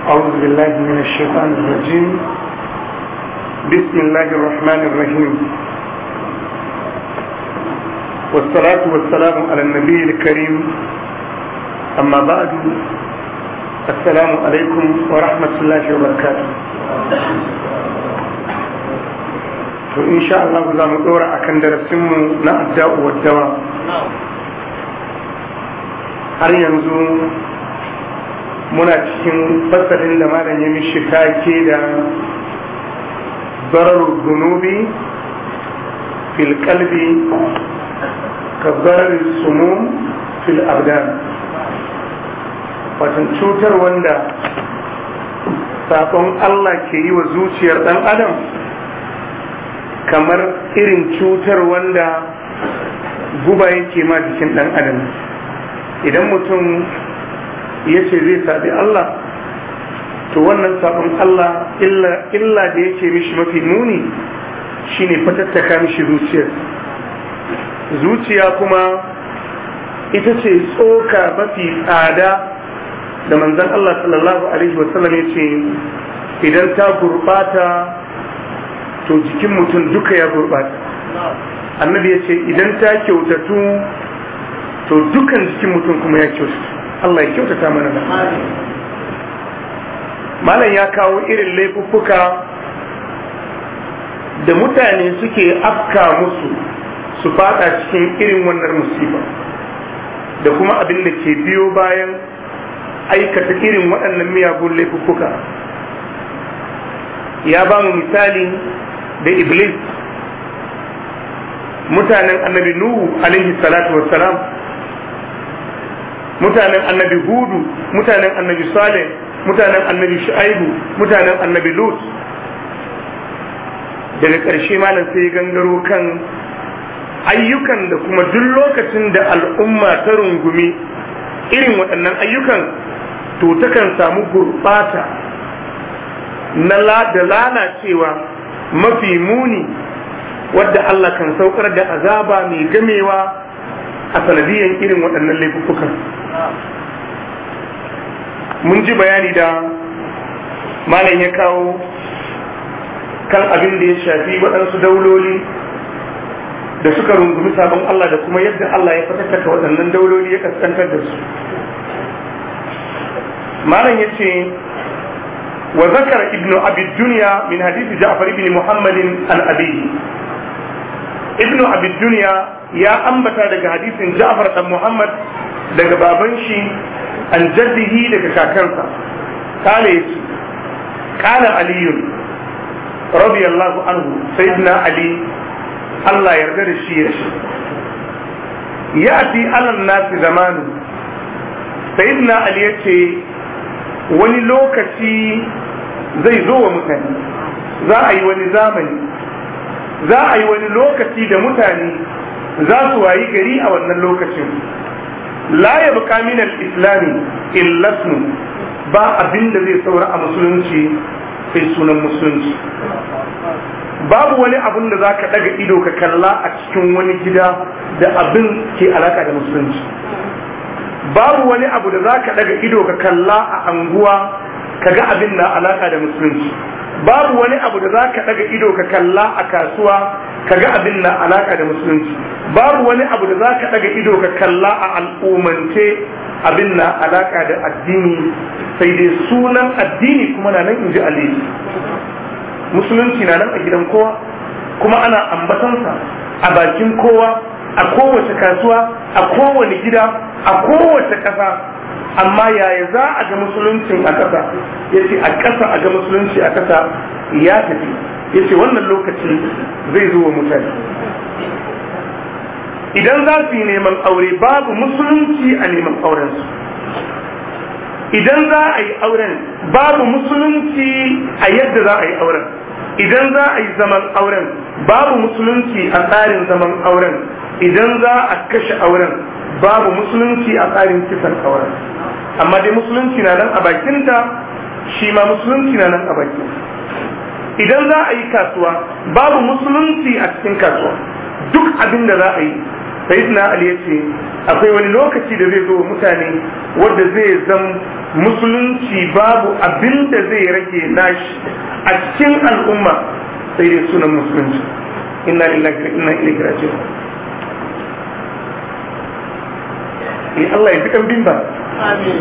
أعوذ بالله من الشيطان الرجيم. بسم الله الرحمن الرحيم، والصلاة والسلام على النبي الكريم. أما بعد، السلام عليكم ورحمة الله وبركاته. إن شاء الله za mu ɗora akan darasinmu na adda'u wa dawa. Har yanzu muna cikin fasalin da malam ya mishi take da dararul zunubi fil qalbi ka dararul sumum fil abdan, wato cutar wanda sakon Allah ke yi wa zuciyar dan adam kamar irin cutar wanda guba yake ma jikin dan adam. Idan mutum ya ce zai sabi Allah, to wannan sabon Allah illa da yake mishi mafi muni shine fatattaka mishi zuciyar. Zuciya kuma ita ce tsoka mafi tsada da manzon Allah sallallahu alaihi wasallam ya ce idan ta gurbata to jikin mutum duka ya gurbata. Annabi ya ce idan ta kyautatu to dukan jikin mutum kuma ya kyautatu. Allah ya kyautata mana da malam ya kawo irin laifuffuka da mutane suke afka musu su fada cikin irin wannan musiba da kuma abin da ke biyo bayan aikata irin waɗannan miyagun laifuffuka. Ya ba mu misali da Iblis, mutanen annabi Nuhu alaihi salatu wassalam, mutanen annabi Hudu, mutanen annabi Saleh, mutanen annabi Shu'aibu, mutanen annabi Lut. Daga ƙarshe malam sai gangaro kan ayyukan da kuma duk lokacin da al'umma ta rungumi irin waɗannan ayyukan to takan samu gurɓata da lalacewa mafi muni, wadda Allah kan saukar da azaba mai gamewa a sanadiyan irin waɗannan laifuffukan. Mun ji bayani da malam ya kawo kan abin da ya shafi waɗansu dauloli da suka rungumi sabon Allah da kuma yadda Allah ya fatattaka waɗannan dauloli ya kaskantar da su. Malam ya ce wa zakara ibnu abi dunya min hadisi Ja'far ibn Muhammad an abihi. Ibnu abi dunya ya ambata daga hadisin Ja'far dan Muhammad daga baban shi an jaddihi daga kakansa. Kale yace kana Ali radiyallahu anhu, sayyidina Ali Allah yarda da shi yace ya'ti alal nasi zamanu. Sayyidina Ali yace wani lokaci zai zo wa mutane, za a yi wani zamani, za a yi wani lokaci da mutane za su wayi gari a wannan lokacin. La yabqa min al-islami illa ismu, ba abin da zai saura a musulunci sai sunan musulunci. Babu wani abin da zaka daga ido ka kalla a cikin wani gida da abin ke alaka da musulunci. Babu wani abu da zaka daga ido ka kalla a anguwa kaga abin na alaka da musulunci. Babu wani abu da zaka daga ido ka kalla a kasuwa kaga abin na alaka da musulunci. Babu wani abu da zaka daga ido ka kalla a al'ummance abin na alaka da addini, sai dai sunan addini kuma na nan inji Ali. Musulunci na nan a gidan kowa, kuma ana ambatansa a bakin kowa, a kowace kasuwa, a kowane gida, a kowace ƙasa. Amma yaya za a ga musuluncin a ƙasa? Yace a ƙasa a ga musulunci a ƙasa ya tafi. Yace wannan lokaci zai zo wa mutane. Idan za su yi neman aure, babu musulunci a neman aurensu. Idan za a yi auren, babu musulunci a yadda za a yi auren. Idan za a yi zaman auren, babu musulunci a tsarin zaman auren. Idan za a kashe auren, babu musulunci a tsarin kisan auren. Amma dai musulunci na nan a bakinta, shi ma musulunci na nan a bakin. Idan za a yi kasuwa, babu musulunci a cikin kasuwa. Duk abin da za a yi sayyidina Ali ya ce akwai wani lokaci da zai zo mutane wanda zai zama musulunci babu abin da zai rage nashi a cikin al'umma sai dai sunan musulunci. Inna lillahi wa inna ilaihi raji'un. Allah ya fi kan bin ba. Amin.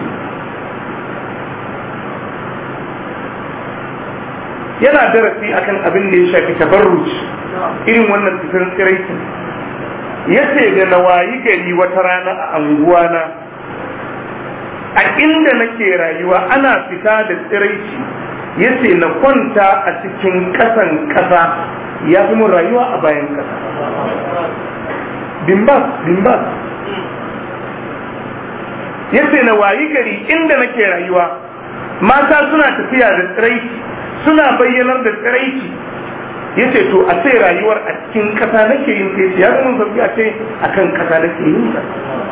Yana darasi akan abin da ya shafi tabarruj irin wannan fitar tsiraitin. Yace da na wayi gari wata rana a anguwana a inda nake rayuwa ana fita da tsiraici, yace na kwanta a cikin kasan kasa ya fi mun rayuwa a bayan kasa. Bimbas yace na wayi gari inda nake rayuwa mata suna tafiya da tsiraici, suna bayyanar da tsiraici. Yace to a ce rayuwar a cikin kasa nake yin sai ya zama sauki a ce akan kasa nake yin ta.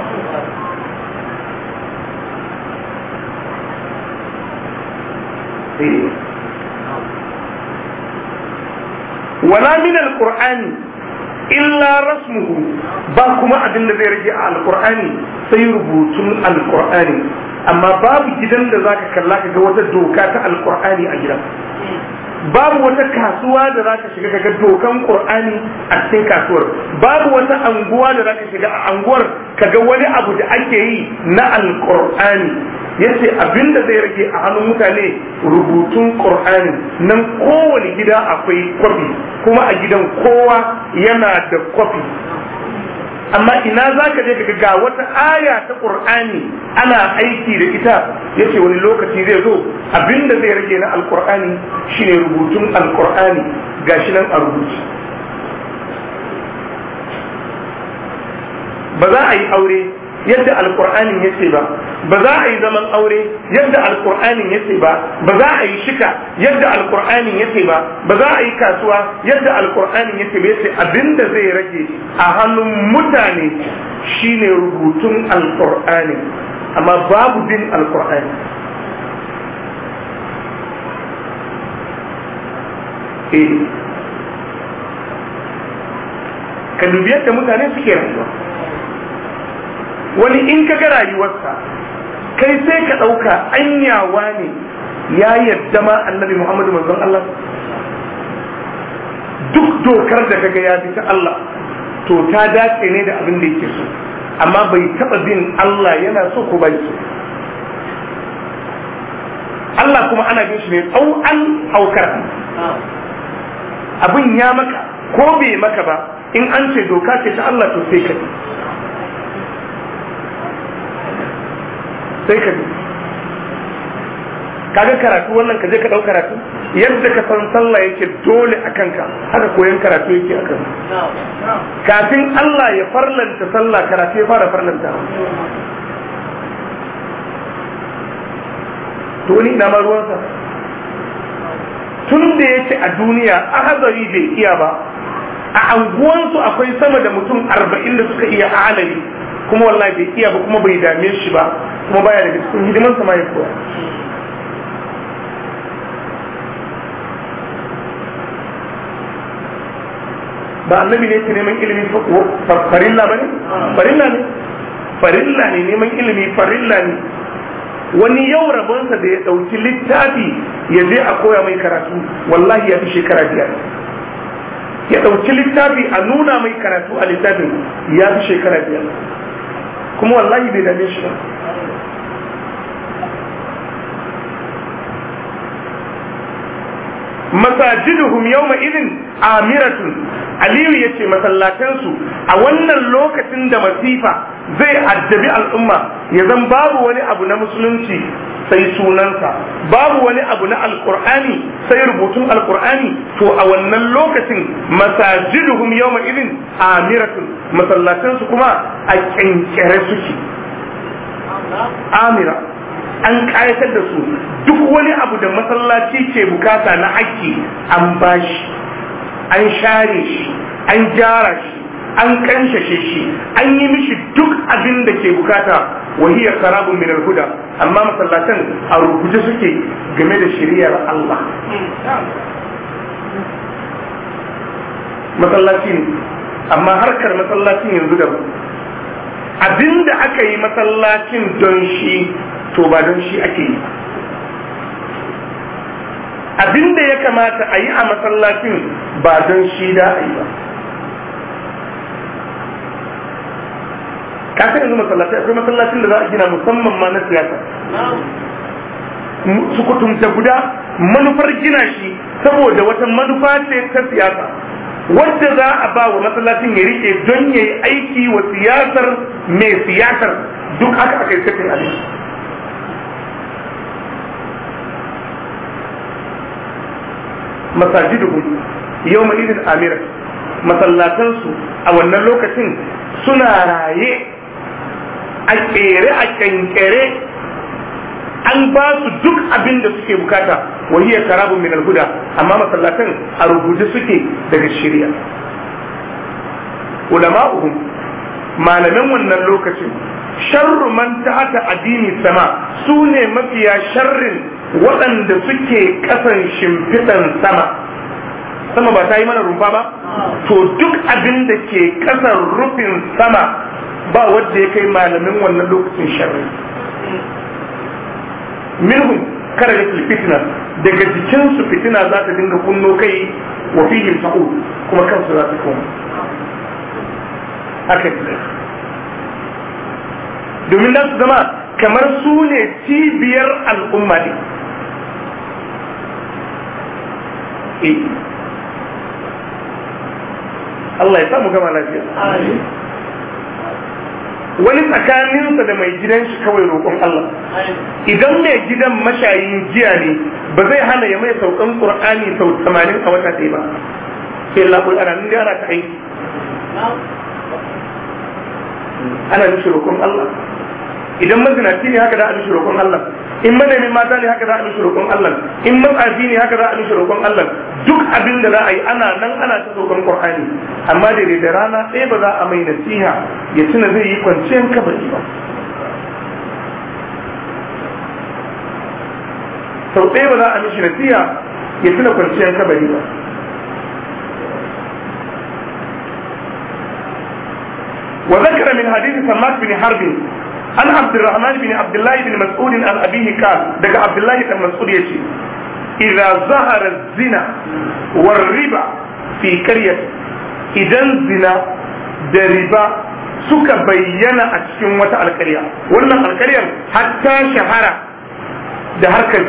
wala min alqur'ani illa rasmuhu, ba kuma abin da zai rage a alqur'ani sai rubutun alqur'ani. Amma babu gidan da zaka kalla ka ga wata doka ta alqur'ani a gidan, babu wata kasuwa da zaka shiga kaga dokan qur'ani a cikin kasuwar, babu wata anguwa da zaka shiga a anguwar kaga wani abu da ake yi na alqur'ani. Yace abinda zai rage a hannun mutane rubutun qur'ani nan, kowane gida akwai kwafi kuma a gidan kowa yana da kwafi. Amma ina zaka je kaga ga wata aya ta qur'ani ana aiki da ita. Yace wani lokaci zai zo abinda zai rage na alqur'ani shine rubutun alqur'ani gashi nan a rubuce. Ba za a yi aure yadda alqur'anin yace ba, ba za a yi zaman aure yadda alqur'anin yace ba, ba za a yi shika yadda alqur'anin yace ba, ba za a yi kasuwa yadda alqur'anin yace ba. Yace abinda zai rage a hannun mutane shine rubutun alqur'ani, amma babu bin alqur'ani. Ka dubi yadda mutane suke rayuwa. Wani in ka ga rayuwarsa kai sai ka ɗauka anyawa ne ya yadda ma annabi Muhammadu manzon Allah. Duk dokar da kaga ya bi ta Allah to ta dace ne da abin da yake so, amma bai taɓa bin Allah yana so ko bai so. Allah kuma ana bin shi ne an aukar. Abin ya maka ko bai maka ba, in an ce doka ce ta Allah to sai ka bi. Sai ka bi. Kaga karatu wannan ka je ka ɗau karatu yadda ka san sallah yake dole a kanka, haka koyon karatu yake a kanka. Kafin Allah ya farlanta sallah, karatu ya fara farlanta. To wani ina ma ruwansa tun da yake a duniya ahazari bai iya ba. A anguwansu akwai sama da mutum 40 da suka iya alali, kuma wallahi bai iya ba, kuma bai dame shi ba, kuma baya daga cikin hidiman sa ma ya koya. Ba annabi ne ke neman ilimi farilla ba ne? Farilla ne, farilla ne neman ilimi, farilla ne. Wani yau rabonsa da ya ɗauki littafi ya je a koya mai karatu, wallahi ya fi shekara 5. Ya ɗauki littafi a nuna mai karatu a littafin ya fi shekara 5, kuma wallahi bai dame shi ba. Masajiduhum yawma idin amiratun, Aliyu yace masallatansu a wannan lokacin da masifa zai addabi al'umma, ya zan babu wani abu na musulunci sai sunansa, babu wani abu na alqur'ani sai rubutun alqur'ani. To a wannan lokacin masajiduhum yawma idin amiratun, masallatansu kuma a kyankyare suke. Amira, an kayatar da su, duk wani abu da masallaci ke bukata na haƙƙi an bashi, an share shi, an gyara shi, an kanshashe shi, an yi mishi duk abin da ke bukata. Wahiyar karabun min al-huda, amma masallatan a rubuce suke game da shari'ar Allah. Masallaci ne amma harkar masallacin yanzu da abinda aka yi masallacin don shi to ba don shi ake yi. Abinda ya kamata a yi a masallacin ba don shi da a yi ba. Ka san yanzu masallaci akwai masallacin da za a gina musamman ma na siyasa su kutumta guda manufar gina shi saboda wata manufa ce ta siyasa wadda za a ba wa masallacin ya rike don ya yi aiki wa siyasar mai siyasar duk aka aka yi setting abin. Masajiduhum yawma idin amira, masallatansu a wannan lokacin suna raye a kere a kankere, an ba su duk abin da suke bukata, wahiya karabun min al-huda, amma masallatan a rubuce suke daga shari'a. Ulama'uhum, malaman wannan lokacin, sharru man tahta addini sama, su ne mafiya sharrin waɗanda suke ƙasan shimfiɗan sama. Sama ba ta yi mana rumfa ba? To duk abin da ke ƙasan rufin sama ba wadda ya kai malamin wannan lokacin sharri. Minhum karagat fitna, daga jikinsu fitina za ta dinga kunno kai wa fihim sa'ud, kuma kansu za su koma. Haka domin za su zama kamar su ne cibiyar al'umma ne. Allah ya samu gama lafiya. Wani tsakaninsa da mai gidan shi kawai roƙon Allah. Idan mai gidan mashayin giya ne ba zai hana ya mai saukan Qur'ani sau 80 a wata ɗaya ba. Sai Allah ko ana nan ana ta aiki. Ana mishi roƙon Allah. Idan mazinaci ne haka za a mishi roƙon Allah, in manemin mata ne haka za a mishi roƙon Allah, in matsafi ne haka za a mishi roƙon Allah. Duk abin da za a yi ana nan ana ta roƙon Qur'ani, amma da rana ɗaya ba za a mai nasiha ya tuna zai yi kwanciyar kabari ba. Sau ɗaya ba za a mishi nasiha ya tuna kwanciyar kabari ba. وذكر من حديث سماك بن حرب عن عبد الرحمن بن عبد الله بن مسعود عن أبيه قال دقى عبد الله بن مسعود يشي إذا ظهر الزنا والربا في قرية إذا الزنا دربا suka bayyana a cikin wata alƙarya, wannan alƙaryar hatta shahara da harkar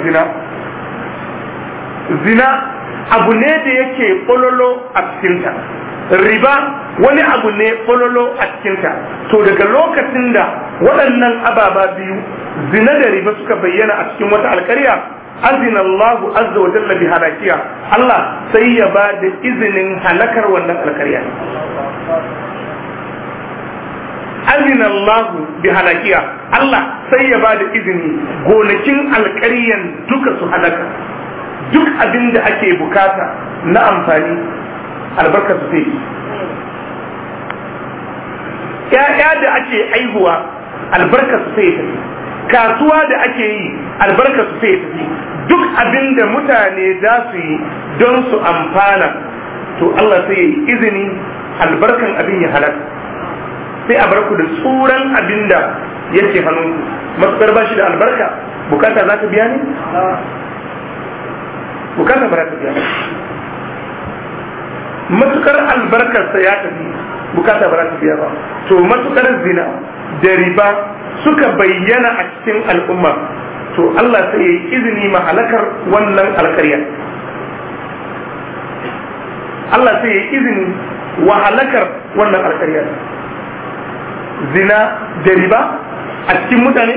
zina abu ne da yake ƙololo a cikinta, riba wani abu ne ƙololo a cikinta. To daga lokacin da waɗannan ababa biyu zina da riba suka bayyana a cikin wata alƙarya, azina Allahu azza wa jalla bi halakiya, Allah sai ya ba da izinin halakar wannan alƙarya. Azina Allahu bi halakiya, Allah sai ya ba da izini gonakin alƙaryan duka su halaka, duk abin da ake bukata na amfani albarka su sai. ‘Ya'ya da ake aihuwa albarka su sai tafi, kasuwa da ake yi albarka su sai tafi, duk abin da mutane za su yi don su amfana, to Allah sai ya yi izini albarkan abin ya halaka, sai a barku da tsuran abin da yake hannunku. Matsar ba shi da albarka, bukata za ta biya ne? Bukata ba za ta biya. Matukar albarkarsa ya tafi, bukata ba za ta biya ba. To matukar zina da riba suka bayyana a cikin al'umma, to Allah sai ya yi izini ma halakar wannan alƙarya. Allah sai ya yi izini wa halakar wannan alƙarya. Zina da riba a cikin mutane?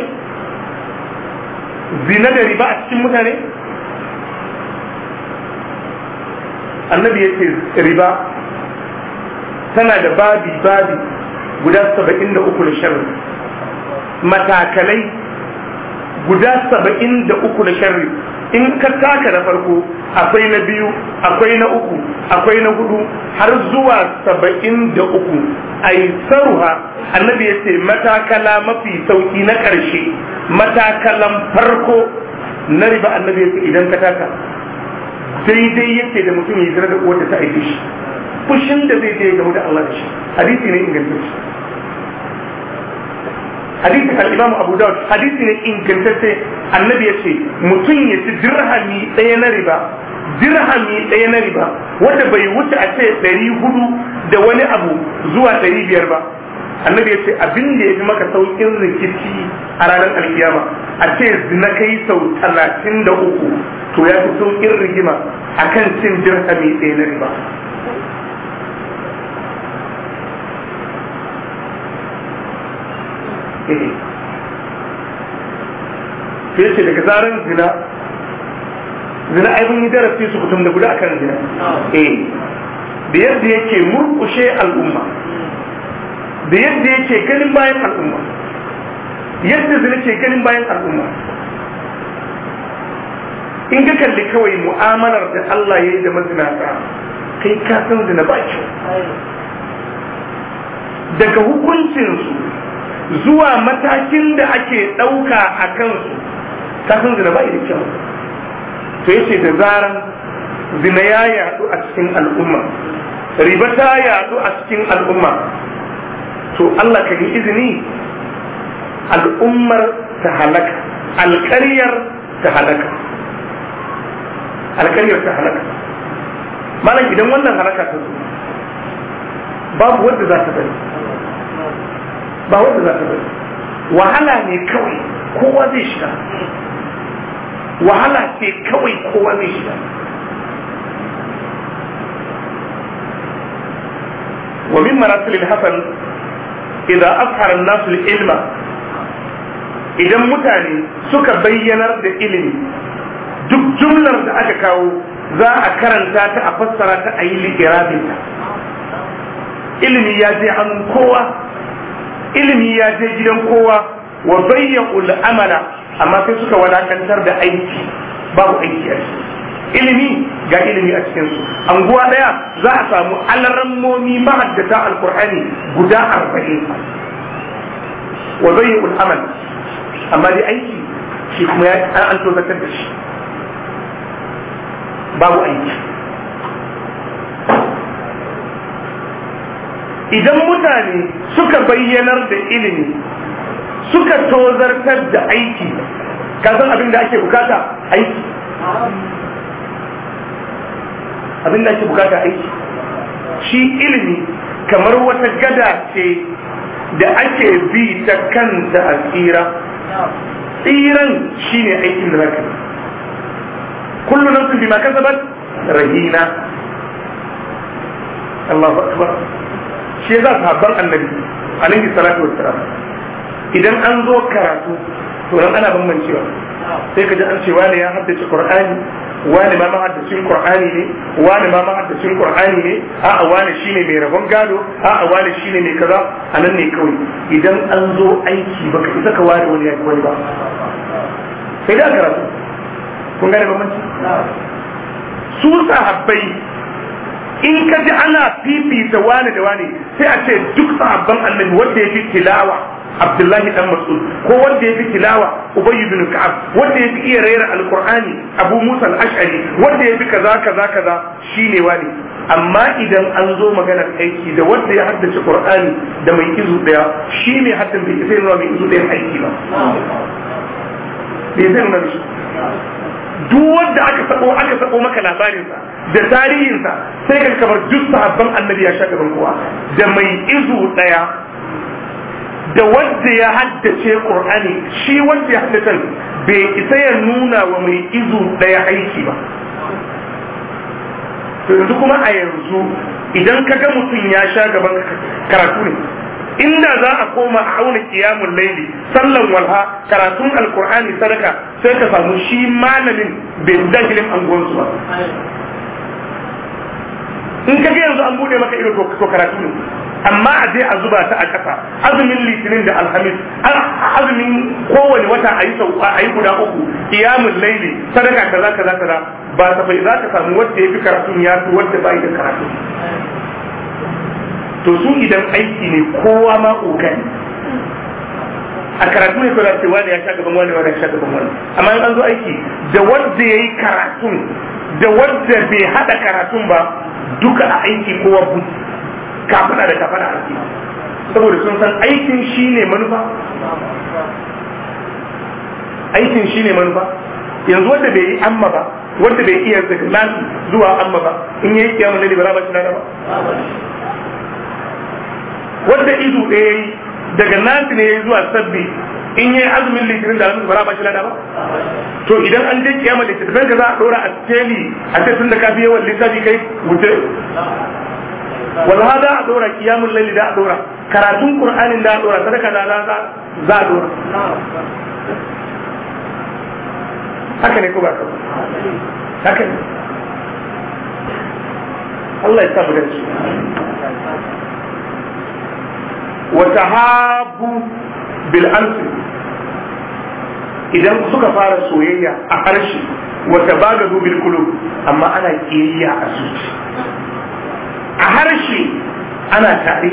Zina da riba a cikin mutane? Annabi ya ce riba tana da babi guda 73 na sharri, matakalai guda 73 na sharri. In ka taka na farko akwai na biyu, akwai na uku, akwai na hudu, har zuwa 73. Aisaruha, annabi ya ce matakala mafi sauki na ƙarshe, matakalan farko na riba, annabi ya ce idan ka taka daidai yake da mutum ya zira da uwarta ta aike shi. fushin da zai je game da Allah da shi. Hadisi ne ingantacce, hadisin al-Imam Abu Dawud, hadisi ne ingantacce. Annabi ya ce mutum ya ci dirhami ɗaya na riba wanda bai wuce a ce 400 da wani abu zuwa 500 ba. Annabi ya ce abin da ya fi maka saukin rikici a ranar alkiyama a ce zina kai sau 33, to ya fi saukin rigima akan cin dirhami ɗaya na riba. sai ce daga zaran zina ai mun yi darasi su kutum da guda akan zina, da yadda yake murkushe al'umma, da yadda yake ganin bayan al'umma, yadda zina ke ganin bayan al'umma. In ka kalli kawai mu'amalar da Allah ya yi da mazinata, kai ka san zina ba kyau. Daga hukuncinsu zuwa matakin da ake ɗauka a kansu, ka san zina ba da kyau. To yace da zaran zina ya yaɗu a cikin al'umma, riba ta yaɗu a cikin al'umma, to Allah ka yi izini al'ummar ta halaka, alƙaryar ta halaka. Malam idan wannan halaka ta zo, babu wanda za ta bari, wahala ne kawai kowa zai shiga, ومن مراسل الحسن إذا أظهر الناس العلم idan mutane suka bayyanar da ilimi, duk jumlar da aka kawo za a karanta ta a fassara ta a yi liƙirabinta. Ilimi ya je hannun kowa, ilimi ya je gidan kowa, wa bayya'ul amala, amma sai suka wadakantar da aiki, babu aiki a ciki. Ilimi ga ilimi a cikinsu, anguwa ɗaya za a samu alarammomi mahaddata alkur'ani guda 40, wa bayya'ul amal, amma dai aiki shi kuma an tozatar da shi, babu aiki. Idan mutane suka bayyanar da ilimi suka tozartar da aiki, ka san abin da ake bukata aiki, abin da ake bukata aiki. Shi ilimi kamar wata gada ce da ake bi ta kanta a tsiran shine aikin da zaka yi. kullu nafsin bima kasabat rahina. Allahu akbar. Shi yasa sahabban annabi alaihi salatu wassalam idan an zo karatu to nan ana bambancewa, sai ka ji an ce wani ya haddace Qur'ani, wani ma mahaddacin Qur'ani ne, wani ma mahaddacin Qur'ani ne, a'a wani shine mai rabon gado, a'a wani shine mai kaza. Anan ne kawai idan an zo aiki baka isa ka ware wani ya wani ba, sai da karatu. Kun gane bambanci? Su sahabbai in ka ji ana fifita wani da wani sai a ce duk sahabban annabi wanda ya fi tilawa Abdullahi dan Mas'ud, ko wanda ya fi tilawa Ubay ibn Ka'ab, wanda ya fi iya rera alqur'ani Abu Musa al-Ash'ari, wanda ya fi kaza shine wani. Amma idan an zo maganar aiki da wanda ya haddace Qur'ani da mai izu daya, shi ne haddan bai sai nuna mai izu daya aiki ba, bai zai nuna shi. Duk wanda aka sabo maka labarinsa da tarihinsa sai ka kamar duk sahabban annabi ya sha gaban kowa, da mai izu daya da wanda ya haddace Qur'ani. Shi wanda ya haddace bai isa ya nuna wa mai izu daya aiki ba. To yanzu kuma a yanzu idan ka ga mutum ya sha gaban karatu ne, inda za a koma a auna qiyamul laili, sallan walha, karatun alqur'ani, sadaka, sai ka samu shi malamin bai dahilin anguwansu ba. In ka ga yanzu an bude maka ido to karatu ne, amma a je a zuba ta a ƙasa, azumin litinin da alhamis, azumin kowane wata a yi guda 3, qiyamul laili, sadaka kaza ba safai za ka samu wanda ya fi karatun ya fi wanda bai da karatu. To su idan aiki ne kowa ma kokari, a karatu ne kawai ce wani ya sha gaban wani ya sha gaban wani, amma in an zo aiki da wanda ya yi karatun da wadda bai hada karatun ba duka a aiki kowa kafada da kafada aiki, saboda sun san aikin shine manufa. Aikin shine manufa. Yanzu wanda bai yi amma ba, wanda bai iya daga nasi zuwa amma ba, in yayi kiyamun laili ba za ba shi nada ba. Wanda izu ɗaya yayi daga nasi ne yayi zuwa sabbi, in yayi azumin litinin da alhamdu ba za ba shi nada ba. To idan an je kiyamun littattafan ka za a ɗora a teli a ce tun da ka fi yawan littafi kai wuce. Wala da a ɗora kiyamun laili da a ɗora, karatun Qur'anin da a ɗora, sadaka da za a ɗora. Haka ne ko ba ka? Haka ne. Allah ya samu da shi. Wa tahabbu bil alfi, idan suka fara soyayya a harshe, wa tabagadu bil qulub, amma ana kiyayya a zuci. A harshe ana tare,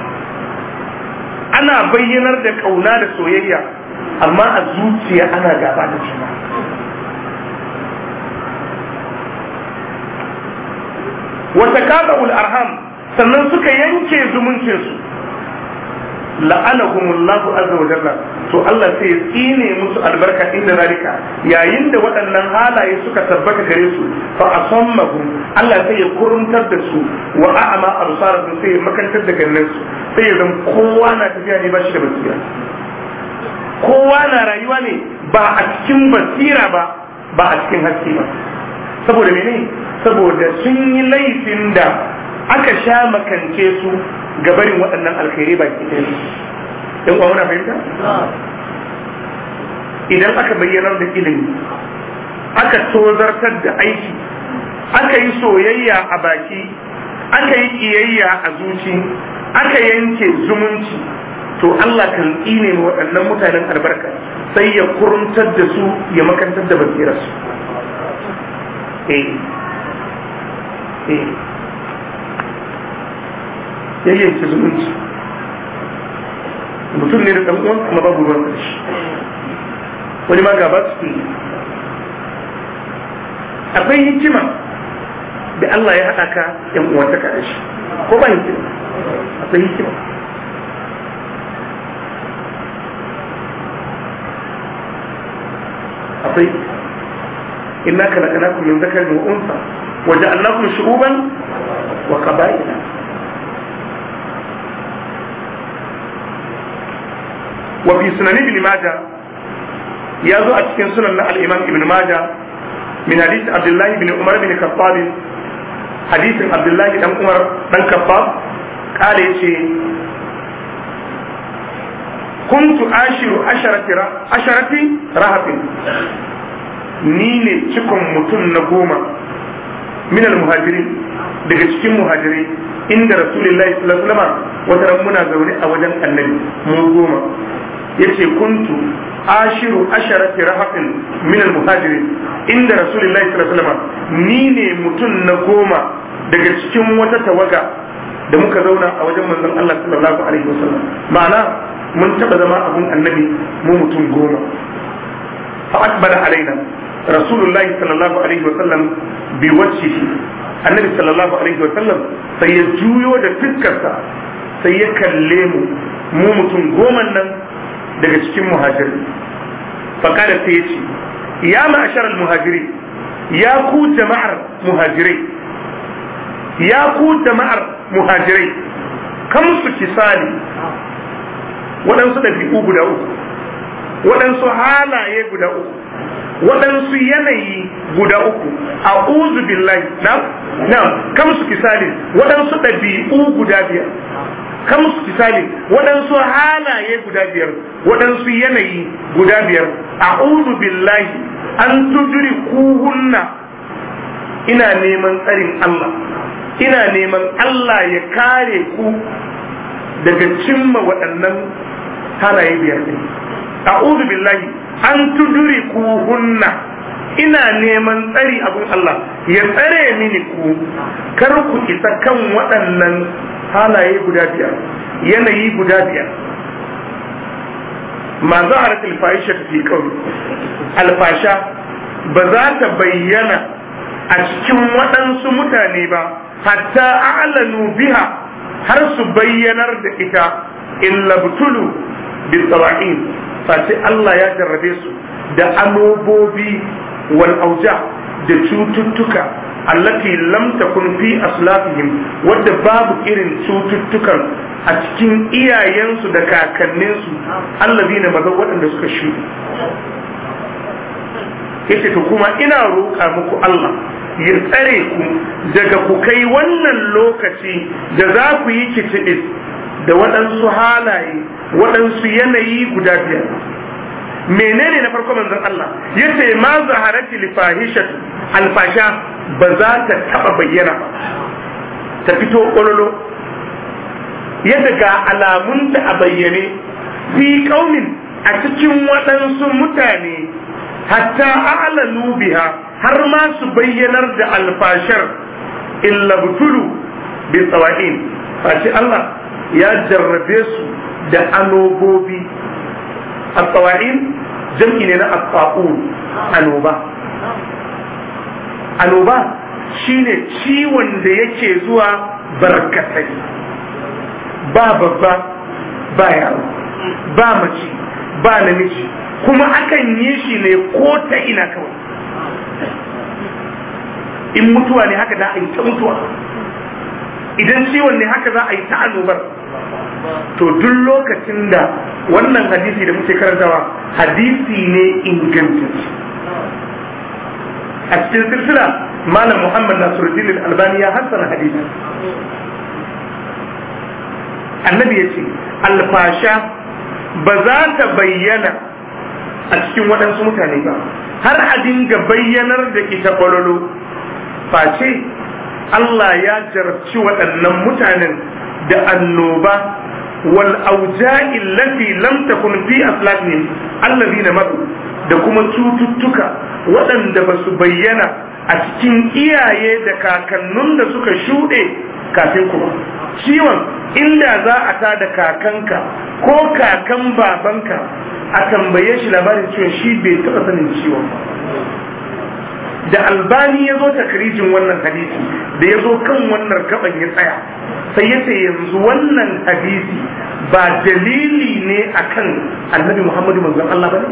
ana bayyanar da kauna da soyayya, amma a zuciya ana gaba da juna. Wata kaɗa'ul arham, sannan suka yanke zumuncinsu. La'anahumullahu azza wa jalla, to Allah sai ya tsine musu albarka inda zalika, yayin da waɗannan halaye suka tabbata gare su, fa asammahum, Allah sai ya kuruntar da su, wa a'ama absarahum, sai ya makantar da gannansu, sai ya zama kowa na tafiya ne ba shi da basira, kowa na rayuwa ne ba a cikin basira ba a cikin haske ba. Saboda mene? Saboda sun yi laifin da aka sha makance su ga barin waɗannan alkhairai baki ɗaya. Ɗan uwa muna fahimta? Idan aka bayyanar da ilimi, aka tozartar da aiki, aka yi soyayya a baki, aka yi ƙiyayya a zuci, aka yanke zumunci, to Allah kan tsine waɗannan mutanen albarka, sai ya kuruntar da su, ya makantar da basirarsu. Ya yanke zumunci, mutum ne da ɗan uwan kuma babu ruwan ƙarshe, wani ma gaba su ke. Akwai hikima da Allah ya haɗa ka ‘yan uwantaka da shi, ko ba hikima? Akwai hikima. Akwai inna khalaqnakum min dhakarin wa unsa wa ja'alnakum shu'uban wa qaba'ila. Wa fi sunan ibn Majah, ya zo a cikin sunan na al-Imam Ibn Majah min hadith Abdullah ibn Umar ibn Khattab, hadithin Abdullah dan Umar dan Khattab kale yace kuntu ashiru asharati rahatin, ni ne cikon mutum na 10 min al-muhajirin, daga cikin muhajirai, inda rasulullahi sallallahu alaihi wasallam wata ran muna zaune a wajen annabi mu 10, yace kuntu ashiru asharati rahatin min al-muhajirin inda rasulullahi sallallahu alaihi wasallam, ni ne mutum na 10 daga cikin wata tawaga da muka zauna a wajen manzon Allah sallallahu alaihi wasallam. Ma'ana mun taba zama abun annabi mu mutum 10. fa akbara alaina rasulullahi sallallahu alaihi wasallam bi wajhihi, annabi sallallahu alaihi wasallam sai ya juyo da fiskarsa, sai ya kalle mu mutum 10 nan daga cikin muhajirin. fa kada sai ya ce ya ma'asharal muhajirin, ya ku jama'ar muhajirai, ya ku jama'ar muhajirai, kam su kisali, waɗansu ɗabi'u guda 3, waɗansu halaye guda 3, waɗansu yanayi guda 3, a'udhu billahi na kam su kisali, waɗansu ɗabi'u guda 5, kam su kisali, waɗansu halaye guda 5, waɗansu yanayi guda 5, a'udhu billahi an tudrikuhunna, ina neman tsarin Allah, ina neman Allah ya kare ku daga cimma waɗannan halaye 5 ɗin. A'udhu billahi an tudrikuhunna, ina neman tsari abun Allah ya tsare mini ku, kar ku isa kan waɗannan halaye guda 5, yanayi guda 5. Ma zaharat al-fahisha fi qawli, al-fasha ba za ta bayyana a cikin waɗansu mutane ba hatta a'lanu biha har su bayyanar da ita illa butulu bi sawa'in face Allah ya jarrabe su da anobobi wal auja da cututtuka allati lam takun fi aslafihim wadda babu irin cututtukan a cikin iyayensu da kakanninsu allazina maza waɗanda suka shuɗe yace to kuma ina roƙa muku Allah ya tsare ku daga ku kai wannan lokaci da za ku yi kicibis da waɗansu halaye waɗansu yanayi guda biyar. Menene na farko manzon Allah yace ma zaharati li fahishatu alfasha ba za ta taba bayyana ba ta fito kololo yadda ga alamun da a bayyane fi qaumin a cikin waɗansu mutane hatta a'lanu biha har ma su bayyanar da alfashar illa butulu bi tsawa'in fashi Allah ya jarrabe su da anobobi الطواعين جمع لنا الطاعون annoba shine ciwon da yake zuwa barkatai ba babba ba yaro ba mace ba namiji kuma akan yi shi ne ko ta ina kawai in mutuwa ne haka za a yi ta mutuwa idan ciwon ne haka za a yi ta annobar to duk lokacin da wannan hadisi da muke karantawa hadisi ne ingantacce a cikin silsila malam Muhammad Nasiruddin Al-Albani ya hassana hadisi annabi ya ce alfasha ba za ta bayyana a cikin waɗansu mutane ba har a dinga bayyanar da ita ƙwararro face Allah ya jarabci waɗannan mutanen da annoba wal auja'i allati lam takun fi aslafihim allazina matu da kuma cututtuka waɗanda ba su bayyana a cikin iyaye da kakannin da suka shuɗe kafin ku ba ciwon inda za a ta da kakanka ko kakan babanka a tambaye shi labarin ciwon shi bai taɓa sanin ciwon ba da Albani ya zo takrijin wannan hadisi da ya zo kan wannan gaban ya tsaya sai ya ce yanzu wannan hadisi ba dalili ne akan annabi Muhammadu manzon Allah ba ne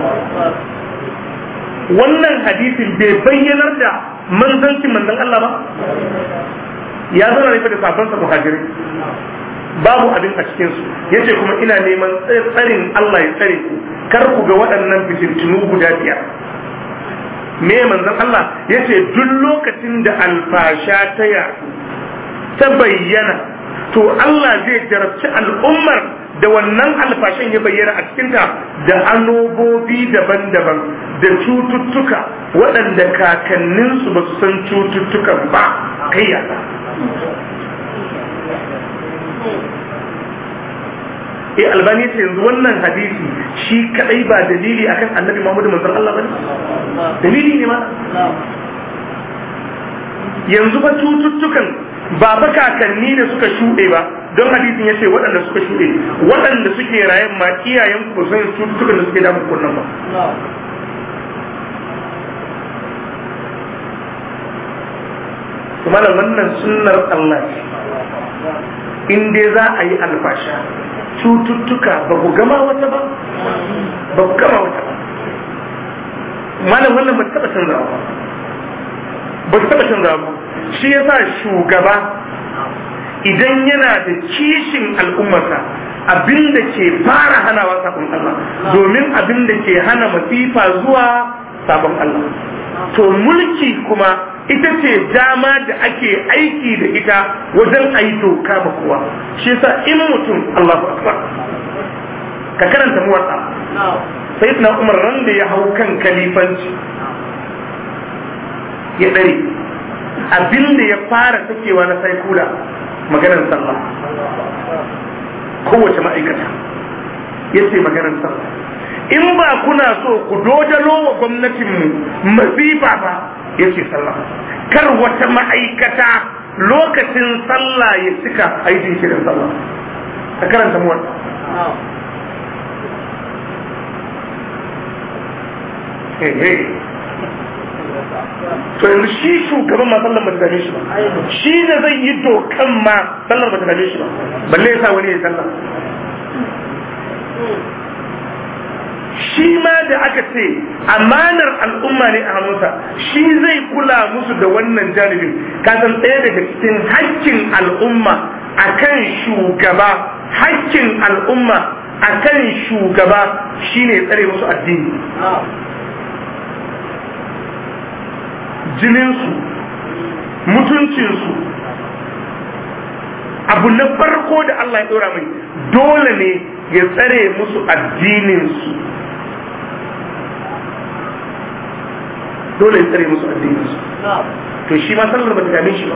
wannan hadisin bai bayyanar da manzancin manzon Allah ba ya zo ne fa da safansa muhajirin babu abin a cikin su yace kuma ina neman tsarin Allah ya tsare ku kar ku ga waɗannan fitintunu guda biyar me manzon Allah yace duk lokacin da alfasha ta bayyana to Allah zai jarabci al'ummar da wannan alfashin ya bayyana a cikinta da anobobi daban-daban da cututtuka waɗanda kakanninsu ba su san cututtukan ba kai yasa Albani ce yanzu wannan hadisi shi kadai ba dalili akan annabi Muhammadu manzon Allah bane dalili ne ma yanzu ba cututtukan ba fa kakanni da suka shuɗe ba don hadisin yace waɗanda suka shuɗe waɗanda suke rayan ma iyayen ku san cututtukan da suke damu kunnan ba kuma wannan sunnar Allah in dai za a yi alfasha cututtuka ba ku gama wata ba ba ku gama wata ba malam wannan ba taɓa canzawa ba su taɓa canzawa ba shi yasa shugaba idan yana da kishin al'ummarsa abin da ke fara hanawa sabon Allah domin abin da ke hana masifa zuwa sabon Allah to mulki kuma ita ce dama da ake aiki da ita wajen ayi doka ma kowa shi yasa in mutum Allahu akbar ka karanta muwatta sayyidina Umar ran da ya hau kan kalifanci ya dare abinda ya fara sakewa na saikula maganar sallah kowace ma'aikata ya ce maganar sallah in ba kuna so ku dojalo wa gwamnatinmu masifa ba ya ce sallah kar wata ma'aikata lokacin sallah ya cika a yi jinkirin sallah ka karanta mu wannan to yanzu shi shugaban ma sallar ba ta dame shi ba, shi da zai yi dokan ma sallar ba ta dame shi ba, balle ya sa wani ya sallar. Shi ma da aka ce amanar al'umma ne a hannunsa, shi zai kula musu da wannan janibin. Kasan ɗaya daga cikin haƙƙin al'umma akan shugaba, haƙƙin al'umma akan shugaba shine tsare musu addini, jininsu, mutuncinsu. Abu na farko da Allah ya ɗora mai dole ne ya tsare musu addininsu, dole ya tsare musu addininsu. To shi ma sallar ba ta dame shi ba.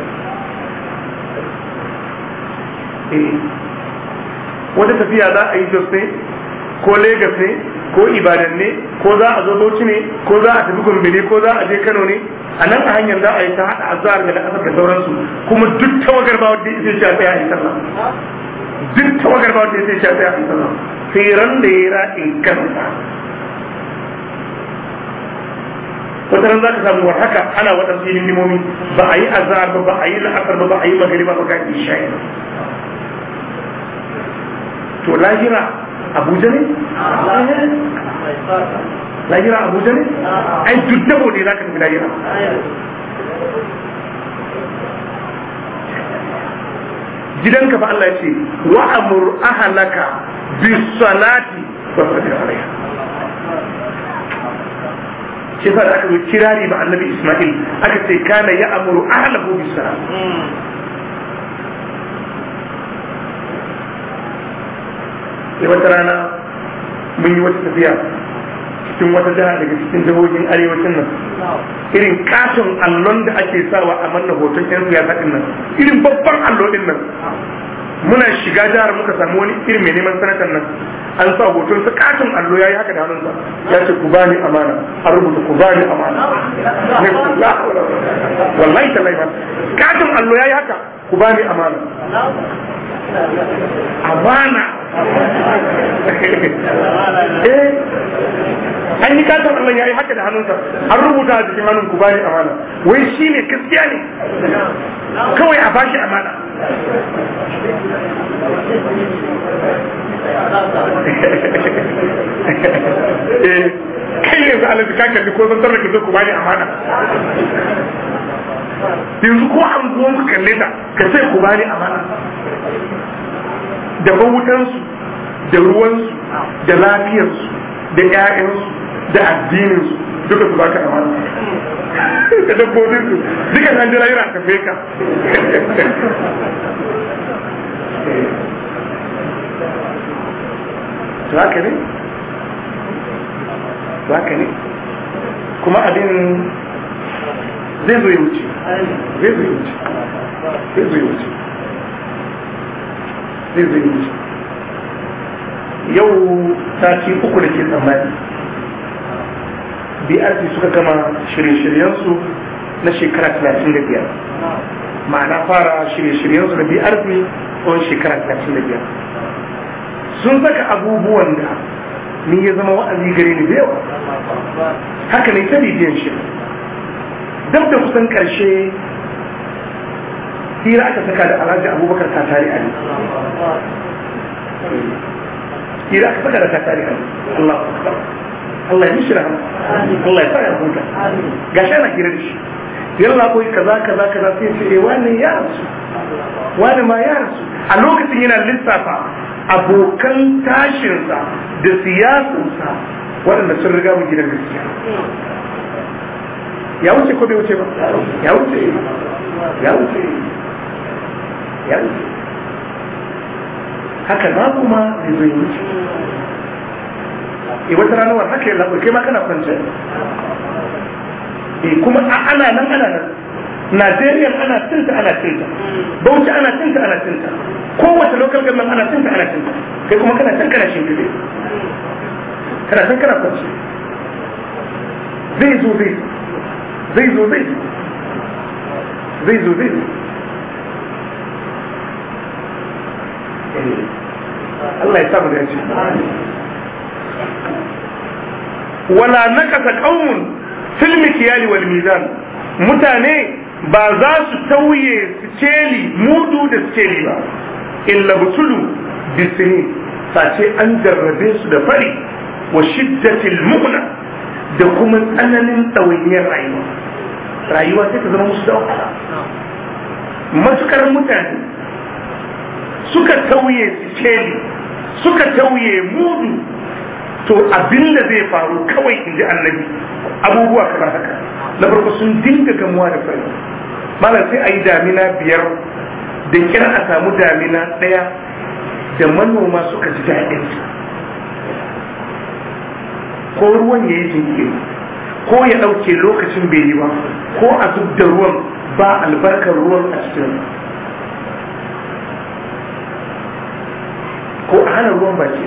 Wata tafiya za a yi Jos ne ko Legas ne ko Ibadan ne ko za a zo Bauchi ne ko za a tafi Gombe ne ko za a je Kano ne, a nan a hanyar za a yi ta haɗa azhar da asar da sauransu, kuma duk tawagar ba wadda ya ce tsaya a yi sallah, duk tawagar ba wadda ya ce tsaya a yi sallah, sai ran da ya ra'in kansa. Wata ran za ka samu war haka ana waɗansu limomi ba a yi azhar ba, ba a yi la'asar ba, ba a yi magariba ba, ga isha'i. To lahira Abuja ne? Lahira Abuja ne? Ai duk dabo ne za ka tafi lahira. Gidanka fa Allah ya ce wa amur ahlaka bis salati wa sabir alaiha. Shi fa da aka zo kirari ba Annabi Isma'il aka ce kana ya amuru ahlahu bis salat. Sai wata rana mun yi wata tafiya cikin wata jiha daga cikin jihohin arewacin nan, irin katon allon da ake sawa a manna hoton yan siyasa din nan, irin babban allo din nan. Muna shiga jihar muka samu wani irin mai neman sanatan nan, an sa hoton sa katon allo yayi haka da hannunsa, ya ce ku bani amana, an rubuta ku bani amana. Wallahi tallahi ba katon allo yayi haka, ku bani amana. Amana. An yi katon Allah ya yi haka da hannunsa, an rubuta a jikin hannun ku bani amana. Wai shi ne gaskiya ne, kawai a bashi amana. Kai yanzu alaji ka kalli ko zan tarraka zai ku bani amana. Yanzu ko an zuwan ku kalle ta ka sai ku bani amana. Da mawutansu, da ruwansu, da lafiyarsu, da ƴaƴansu, da addininsu duka su baka amana. Da dabbobinsu duka nan jira yana tafe ka. Haka ne? Haka ne? Kuma abin zai zo ya wuce. Zai zo ya wuce. Zai zo ya wuce. Zai zo ya wuce. Yau sati uku da ke tsammani BRT suka gama shirye-shiryensu na shekara 35, ma'ana fara shirye-shiryensu na BRT tsawon shekara 35. Sun saka abubuwan da ni ya zama wa'azi gare ni da yawa, haka ne ta bibiyan shi. Dab da kusan karshe hira aka saka da Alhaji Abubakar Tatari Ali, hira aka saka da Tatari Ali. Allah ya mishi rahama, Allah ya sa ya huta. Gashi ana hira da shi, yalla koi kaza kaza kaza, sai ce wani ya rasu, wani ma ya rasu. A lokacin yana lissafa abokan tashinsa da siyasarsa waɗanda sun riga mu gidan gaskiya. Ya wuce ko bai wuce ba? Ya wuce, ya wuce, ya wuce. Haka na kuma da zai wuce. Wata ranar haka yalla kai ma kana kwance. Kuma ana nan Najeriya ana cinta, Bauchi ana cinta, kowace local government ana cinta, kai kuma kana can kana shimfiɗe, kana can kana kwanci. Zai zo. Allah ya samu da yace. Wala nakasa qaumun fil mikyali wal mizan mutane ba za su tauye sikeli mudu da sikeli ba illa butulu bisini face an jarrabe su da fari wa shiddatil mu'na da kuma tsananin ɗawainiyar rayuwa sai ta zama musu da wahala. Matukar mutane suka tauye sikeli suka tauye mudu to abin da zai faru kawai in ji annabi abubuwa kamar haka. Na farko sun dinga gamuwa da fari, malam sai a yi damina 5 da kira a samu damina 1 da manoma suka ji daɗin ko ruwan ya yi jinkiri ko ya ɗauke lokacin bai yi ba ko a zub da ruwan ba albarkar ruwan a cikin ko a hana ruwan baki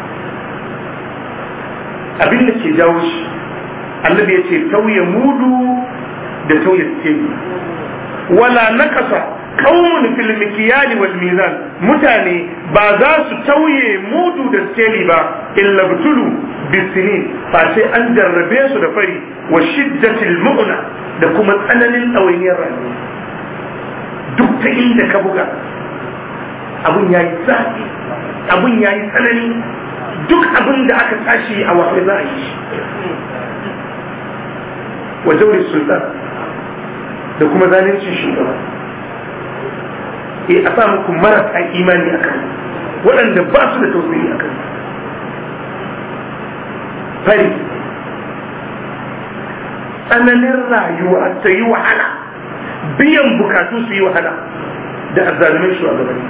abin da ke jawo shi annabi ya ce tauye mudu da tauye tsini wala nakasa qaumun fil mikyali wal mizan mutane ba za su tauye mudu da tsini ba illa butulu bisinin fa sai an jarrabe su da fari wa shiddatil mu'na da kuma tsananin ɗawainiyar rayuwa duk ta inda ka buga abun yayi zafi abun yayi tsanani duk abin da aka tashi a wahala za a yi wa jauri sultan da kuma zalincin shugaba a sa muku marasa imani a kan waɗanda ba su da tausayi a kan fari tsananin rayuwa ta yi wahala biyan bukatu su yi wahala da azzalumin shugabanni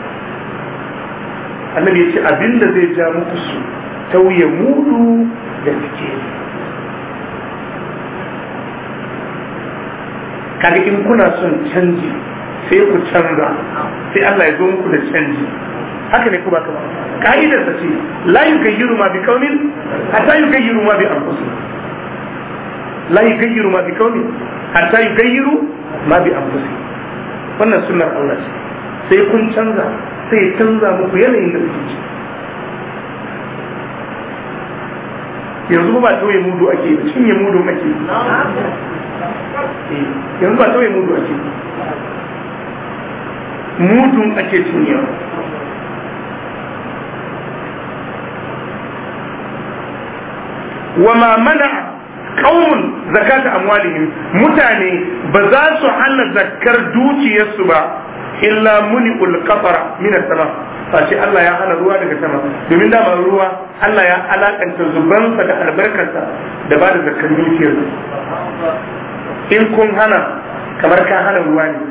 annabi ya ce abinda zai ja muku su tauye mudu da suke kaga in kuna son canji sai ku canza sai Allah ya zo muku da canji haka ne ku ba kama ka'idar ta ce la yugayyiru ma bi qaumin hatta yugayyiru ma bi anfusihim la yugayyiru ma bi qaumin hatta yugayyiru ma bi anfusihim wannan sunnar Allah ce sai kun canza sai canza muku yanayin da kuke ci yanzu ba tauye mudu ake ba cinye mudu ake yanzu ba tauye mudu ake mudun ake cinyewa wa ma mana qaumun zakata amwalihim mutane ba za su hana zakkar dukiyarsu ba illa muni ulqafara min as-sama face Allah ya hana ruwa daga sama domin da ruwa Allah ya alakanta zubansa da albarkarsa da ba da zakkar dukiyar in kun hana kamar ka hana ruwa ne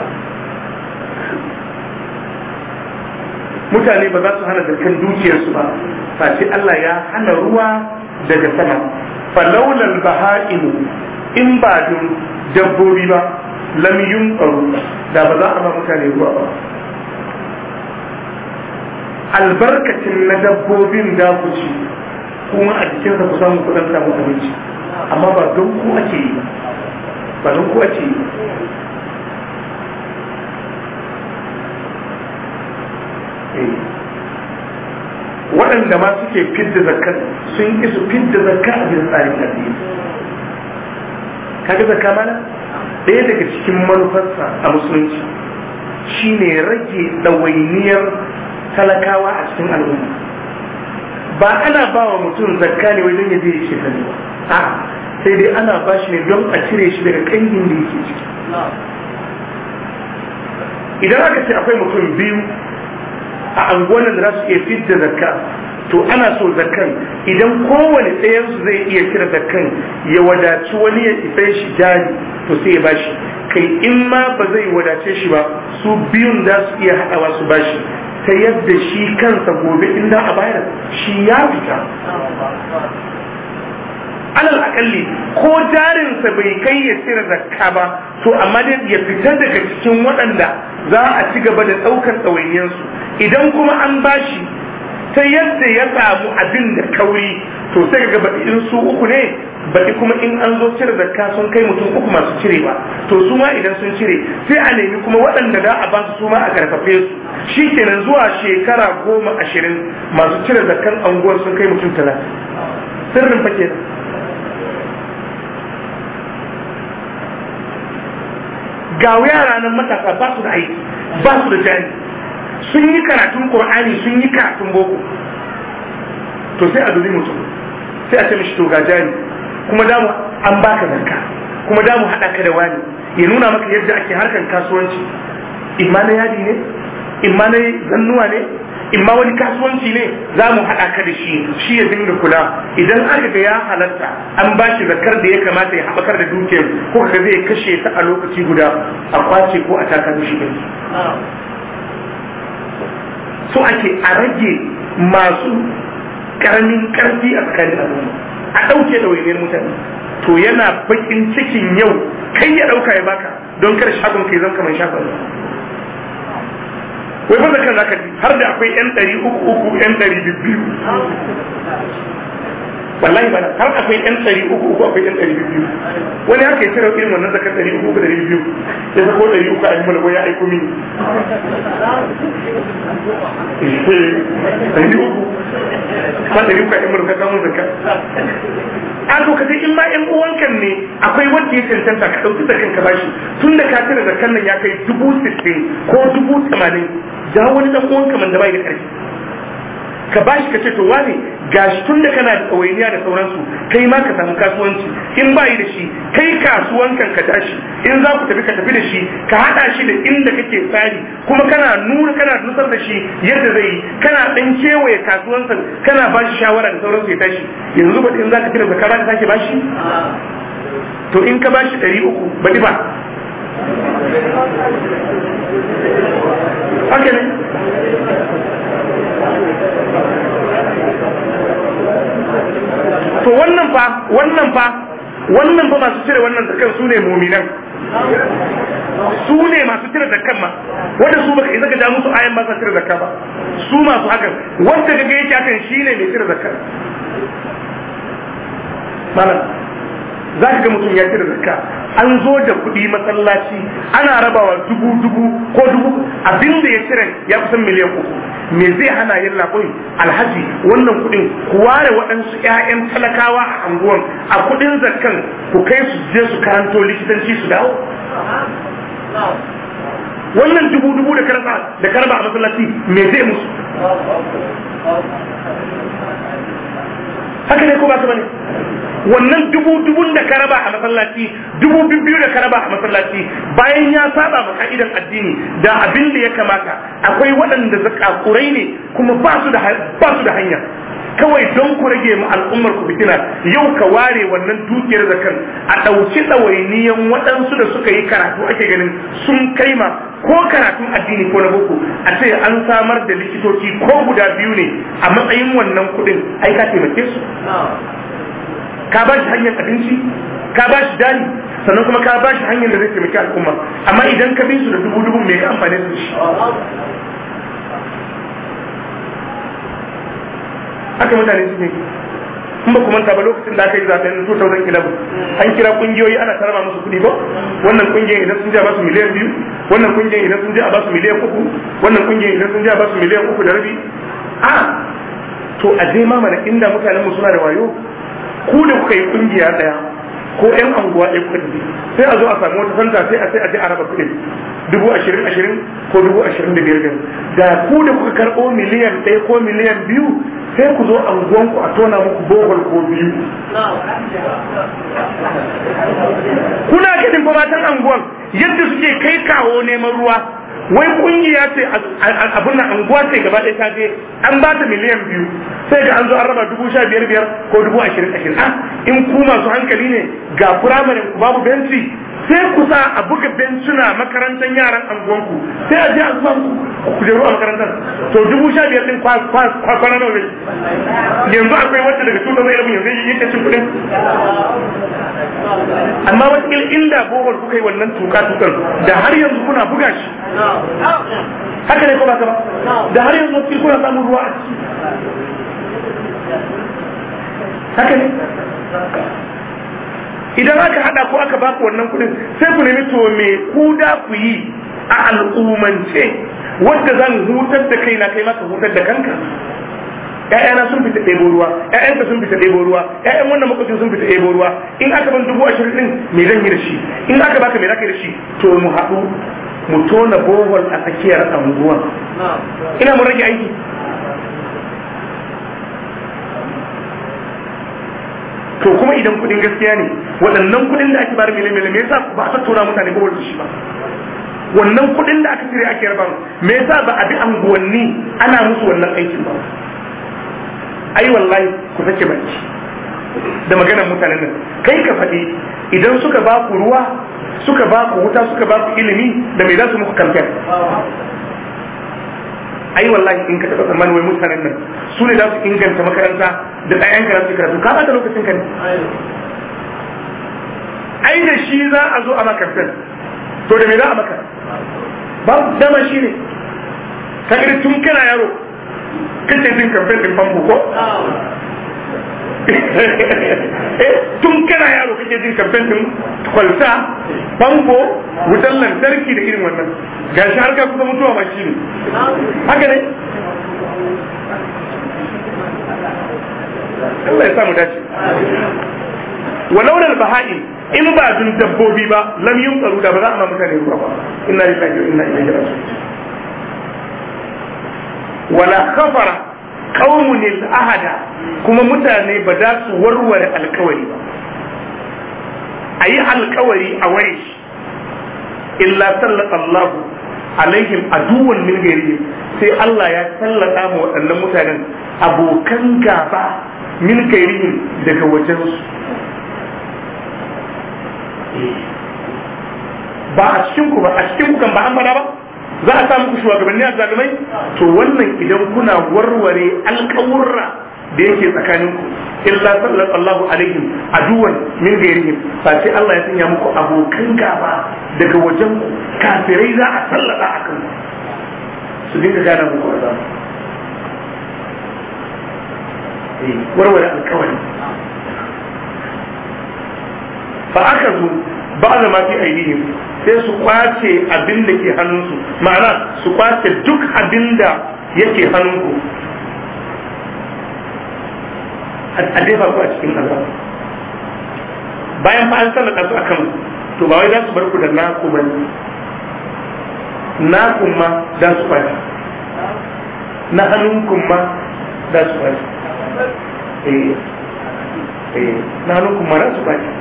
mutane ba za su hana zakkar dukiyarsu ba face Allah ya hana ruwa daga sama falaulal baha'imu in ba dun dabbobi ba lam yunqaru da ba za a ba mutane ruwa ba albarkacin na dabbobin da ku ci kuma a jikin ku samu kudan samu abinci amma ba don ku ake yi ba don ku ake yi waɗanda ma suke fidda zakka sun ki su fidda zakka a bin tsarin addini kaga zakka mana ɗaya daga cikin manufarsa a musulunci shine rage ɗawainiyar talakawa a cikin al'umma ba ana ba wa mutum zakka ne wajen ya je ya shekaru ba a sai dai ana ba shi ne don a cire shi daga kangin da yake ciki idan aka ce akwai mutum biyu a anguwan da za su iya fidda zakka to ana so zakkan idan kowane ɗayansu zai iya cire zakkan ya wadaci wani ya isa shi jari to sai ya bashi kai in ma ba zai wadace shi ba su biyun za su iya haɗawa su bashi ta yadda shi kansa gobe inda a bayar shi ya fita alal akalli ko jarinsa bai kai ya cire zakka ba to amma dai ya fita daga cikin waɗanda za a ci gaba da ɗaukar ɗawainiyarsu idan kuma an bashi ta yadda ya samu abin da kauri to sai ga baɗi in su uku ne baɗi kuma in an zo cire zakka sun kai mutum uku masu cire ba to su ma idan sun cire sai a nemi kuma waɗanda za a ba su ma a karfafe su shi kenan zuwa shekara 10-20 masu cire zakkan anguwar sun kai mutum 30 sirrin fa kenan ga yara nan matasa ba su da aiki ba su da jari, sun yi karatun Qur'ani sun yi karatun boko, to sai a dubi mutum sai a ce mishi to ga jari kuma da mu an baka zakka kuma da mu hada ka da wani ya nuna maka yadda ake harkar kasuwanci, imma na yadi ne, imma na zannuwa ne, imma wani kasuwanci ne, za mu haɗa ka da shi ya dinga kula. Idan aka ga ya halatta an ba shi zakar da ya kamata ya haɓakar da dukiyar ko ka zai kashe ta a lokaci guda a kwace ko a taka mishi ɗin. So ake a rage masu ƙaramin ƙarfi a tsakanin al'umma, a ɗauke ɗawainiyar mutane. To yana bakin cikin yau kai ya ɗauka ya baka don kar shagon kai zan kamar shagon. Wai ba zakan zaka ji har da akwai 'yan 300 'yan 200, wallahi bana har akwai 'yan 300 akwai 'yan 200. Wani haka ya cire irin wannan zakan 300 da 200 ya sako 300 a yi mana ya aiko mini 300 ba 300 a yi mana ka samun zakan. A to kaje in ma ƴan uwankan ne akwai wanda ya cancanta ka ɗauki zakan ka bashi, tun da ka tare zakan nan ya kai 60,000 ko 80,000, ja wani dan uwanka man da bai da ƙarfi ka bashi ka ce to wane gashi tun da kana da ɗawainiya da sauransu kai ma ka samu kasuwanci, in bayi da shi kai kasuwankan ka tashi, in za ku tafi ka tafi da shi ka haɗa shi da inda kake tsari, kuma kana nusar da shi yadda zai yi, kana ɗan kewaye kasuwansa kana ba shi shawara da sauransu ya tashi. Yanzu ba in za ka fi da zakara ka sake bashi, to in ka bashi 300 baɗi ba haka ne. To wannan fa masu cire wannan zakan su ne muminan, su ne masu cire zakan ma wanda su baka isa ka ja musu ayan ba sa cire zakka ba, su masu hakan wanda kaga yake hakan shine mai cire zakka. malam za ka ga mutum ya cire zakka, an zo da kuɗi masallaci ana rabawa dubu ko dubu, abin da ya cire ya kusan miliyan 3. Me zai hana yin laboi alhaji wannan kuɗin ku ware waɗansu 'ya'yan talakawa a anguwan a kuɗin zakkan ku kai su je su karanto likitanci su dawo. Wannan dubu da karba a masallaci me zai musu? Haka ne ko ba su bane? Wannan dubun da karaba a masallaci, 2,000 da karaba a masallaci, bayan ya saba ma ka'idan addini da abin da ya kamata, akwai waɗanda zakakurai ne kuma ba su da hanya, kawai don ku rage ma al'ummar ku fitina. Yau ka ware wannan dukiyar zakan a ɗauki ɗawainiyan waɗansu da suka yi karatu ake ganin sun kai ma ko karatun addini ko na boko, a ce an samar da likitoci ko guda 2 ne a matsayin wannan kuɗin, ai ka taimake su, ka ba shi hanyar abinci, ka ba shi dani, sannan kuma ka ba shi hanyar da zai taimaki al'umma. Amma idan ka bin su da dubu me ka amfane su shi? Haka mutane su ne. In ba ku manta ba lokacin da aka yi zaben 2011 an kira kungiyoyi ana tarama musu kuɗi ba, wannan kungiyar idan sun je a ba su miliyan 2, wannan kungiyar idan sun je a ba su miliyan 3, wannan kungiyar idan sun je a ba su miliyan 3.5. To a je ma mana inda mutanen mu suna da wayo, ku da kuka yi kungiya daya ko yan anguwa ɗaya kuka tafi, sai a zo a samu wata santa sai a je a raba kuɗi 20,000 ko 25,000. Da ku da kuka karɓo miliyan 1 ko miliyan 2 sai ku zo anguwanku a tona muku bohol ko 2. Kuna ganin fa matan anguwan yadda suke kai kawo neman ruwa, wai kungiya ce abin nan anguwa ce gaba ɗaya ta je an ba ta miliyan 2, sai ga an zo an raba 15,000 ko 20,000. In ku masu hankali ne, ga firamarin ku babu benci, sai ku sa a buga bencina makarantar yaran anguwanku, sai a je a zuba ku jeru a makarantar. To 15,000 din kwana nawa ne? Yanzu akwai wanda daga 2011 yanzu yake cin kuɗin. Amma wata inda bohol kuka yi wannan tukan da har yanzu kuna buga shi. Haka ne ko ba ka ba? Da har yanzu kuna samun ruwa a ciki. Haka ne? Idan aka hada ko aka baku wannan kudin sai ku nemi to me ku da ku yi a al'umance wanda zan hutar da kaina kai maka hutar da kanka. ƴaƴana sun fita ɗebo ruwa, ƴaƴanka sun fita ɗebo ruwa, ƴaƴan wannan makwacin sun fita ɗebo ruwa, in aka ban 20,000 ɗin me zan yi da shi, in aka baka me za ka yi da shi, to mu haɗu mu tona bohol a tsakiyar anguwan. Ina mun rage aiki. To kuma idan kuɗin gaskiya ne, waɗannan kuɗin da ake bayar miliyan me yasa ba a tattauna mutane bohol da shi ba? Wannan kuɗin da aka cire ake raba me yasa ba a bi anguwanni ana musu wannan aikin ba? Ai wallahi ku sake baki da maganar mutanen nan. Kai ka faɗi idan suka ba ku ruwa, suka ba ku wuta, suka ba ku ilimi, da me za su muku kamfen? Ai wallahi in ka taɓa tsammanin wai mutanen nan su ne za su inganta makaranta da ɗayan ka za su karatu, ka ɓata lokacin ka ne. Ai da shi za a zo a makamfen, to da me za a maka? Babu dama shi ne. Ka tun kana yaro kace jin kamfen din famfo ko? Tun kana yaro kake jin kamfen din kwalta, famfo, wutar lantarki da irin wannan. Gashi har ka kusa mutuwa ma shi ne. Haka ne? Allah ya samu dace. Walau da baha'in in ba dun dabbobi ba lam yunqaru da ba za a ma mutane ruwa ba. Inna lillahi wa inna ilaihi raji'un. Wala khafara qaumun al-ahada, kuma mutane ba za su warware alkawari ba. Ayi alkawari a ware shi illa sallallahu alaihim aduwan min ghairihim, sai Allah ya sallata ma waɗannan mutanen abokan gaba min ghairihim daga wajensu. Ba a cikin ku ba, a cikin ku kan ba an fada ba, za a samu ku shugabanni a zalimai. To wannan idan kuna warware alƙawurra da yake tsakanin ku illa sallallahu alaihim aduwan min ghairihim, fa sai Allah ya sanya muku abokan gaba daga wajen ku, kafirai za a sallata akan ku su dinga gana muku azaba. Warware alƙawari. Fa aka zo ba da ma fi aidihim, sai su kwace abin da ke hannunsu, ma'ana su kwace duk abin da yake hannunku a jefa ku a cikin azaba. Bayan fa an sallata su akan, to ba wai za su bar ku da naku ba ne, naku ma za su kwace, na hannunku ma za su kwace, na hannunku ma za su kwace.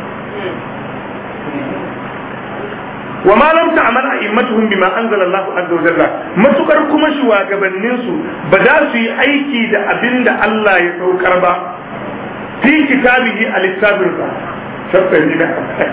wa ma lam ta'mal a'immatuhum bima anzala Allah azza wa jalla, matukar kuma shugabannin su ba za su yi aiki da abinda Allah ya saukar ba fi kitabihi al-kitabir ba sabbi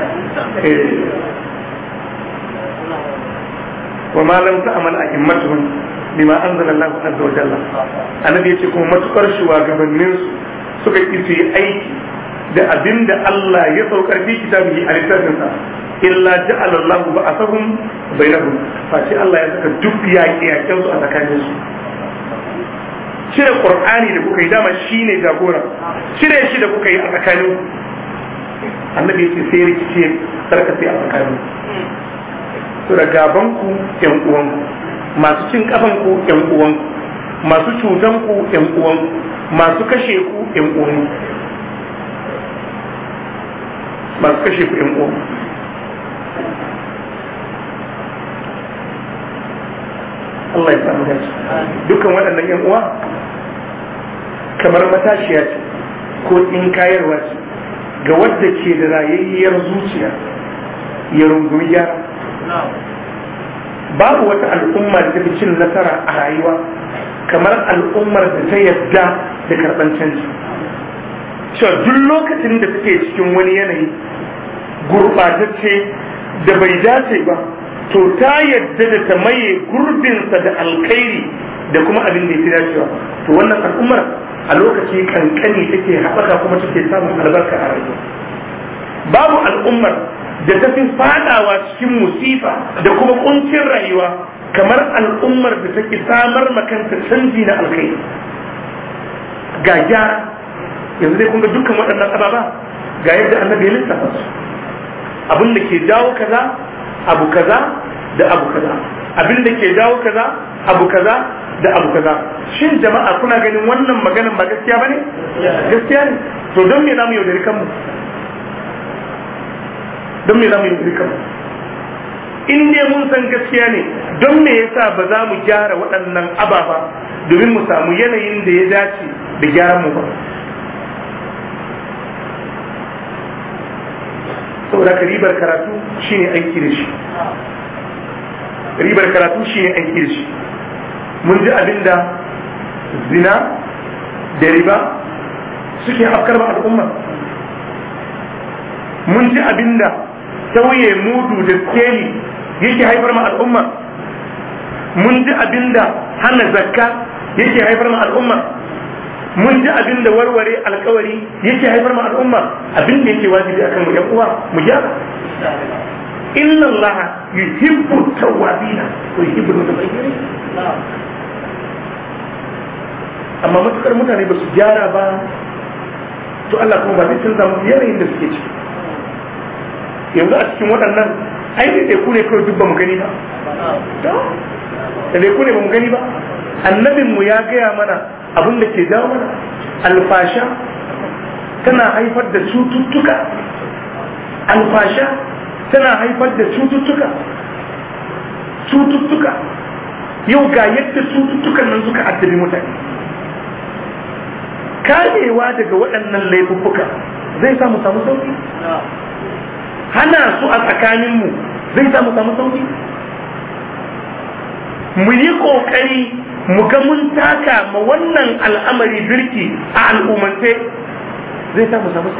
wa ma lam ta'mal a'immatuhum bima anzala Allah azza wa jalla. Annabi yace kuma matukar shugabannin su suka ki su yi aiki da abinda Allah ya saukar fi kitabihi al-kitabir ba illa ja'ala Allah ba'athahum bainahum, fa sai Allah ya saka duk yaƙe-yaƙen su a tsakanin su. Cire Qur'ani da kuka yi dama shine jagora, cire shi da kuka yi a tsakanin Annabi ya ce sai rikice sarka sai a tsakanin su. Da gaban ku ƴan uwanku, masu cin kafan ku ƴan uwanku, masu cutan ku ƴan uwanku, masu kashe ku ƴan uwanku, masu kashe ku ƴan uwanku. Allah ya samu dace. Dukkan waɗannan yan uwa kamar matashiya ce ko in kayarwa ce ga wadda ke da rayayyar zuciya ya rungumi gyara. Babu wata al'umma da tafi cin nasara a rayuwa kamar al'ummar da ta yadda da karɓar canji. Cewa duk lokacin da take cikin wani yanayi gurɓatacce da bai dace ba, to ta yadda da ta maye gurbinsa da alkhairi da kuma abin da ya fi dacewa, to wannan al'ummar a lokaci kankani take haɓaka kuma take samun albarka a rayuwa. Babu al'ummar da ta fi fadawa cikin musifa da kuma kuncin rayuwa kamar al'ummar da take samar makanta canji na alkhairi. Ga gyara, yanzu dai kun ga dukkan waɗannan ababa ga yadda annabi ya lissafa su, abin da ke jawo kaza abu kaza da abu kaza, abin da ke jawo kaza abu kaza da abu kaza. Shin jama'a kuna ganin wannan maganan ba gaskiya bane? Gaskiya ne. To don me zamu yaudari kanmu? Don me zamu yaudari kanmu? In dai mun san gaskiya ne, don me yasa ba za mu gyara waɗannan ababa domin mu samu yanayin da ya dace da gyaran mu ba? Saboda ka ribar karatu shine aiki da shi. Ribar karatu shine aiki da shi. Mun ji abinda zina da riba suke afkar ma al'umma. Mun ji abinda tauye mudu da skeli yake haifar ma al'umma. Mun ji abinda hana zakka yake haifar ma al'umma. Mun ji abinda warware alkawari yake haifar ma al'umma. Abinda yake wajibi akan mu yan uwa mu gyara. Inna Allah yuhibbu tawwabina wa yuhibbu al-mutatahhirin. Amma matukar mutane ba su gyara ba, to Allah kuma ba zai canza musu yanayin da suke ciki. Yanzu a cikin waɗannan ai dai ku ne kawai duk ba mu gani ba. Da dai ku ne ba mu gani ba. Annabin mu ya gaya mana abin da ke jawo mana alfasha tana haifar da cututtuka. Alfasha tana haifar da cututtuka. Cututtuka yau ga yadda cututtukan nan suka addabi mutane. Kamewa daga waɗannan laifuffuka zai samu sauki. Hana su a tsakaninmu zai samu sauki. Mu yi ƙoƙari mu ga mun taka ma wannan al'amari birki a al'ummance zai samu sauki.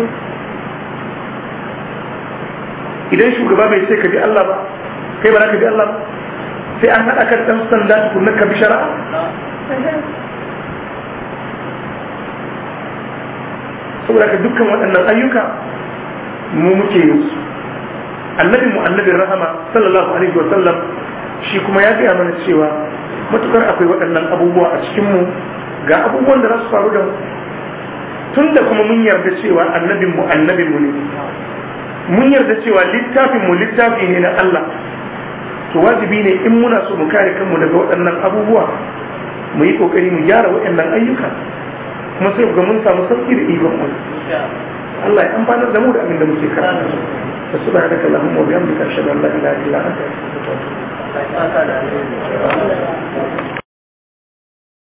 Idan shugaba bai ce ka bi Allah ba, kai ba za ka bi Allah ba, sai an haɗa kan ɗan sanda tukunan ka bi shari'a. Saboda ka dukkan waɗannan ayyuka mu muke yin su. Annabin rahama sallallahu alaihi wa sallam shi kuma ya gaya mana cewa matukar akwai waɗannan abubuwa a cikin mu, ga abubuwan da za su faru da mu. Tunda kuma mun yarda cewa annabin mu ne, mun yarda cewa littafin mu littafi ne na Allah, to wajibi ne in muna so mu kare kanmu daga waɗannan abubuwa mu yi kokari mu gyara waɗannan ayyuka, kuma sai ga mun samu sauki da ikon mu. Allah ya amfanar da mu da abin da muke karanta. Subhanaka Allahumma wa bihamdika ashhadu an la ilaha illa anta astaghfiruka wa atubu ilaik.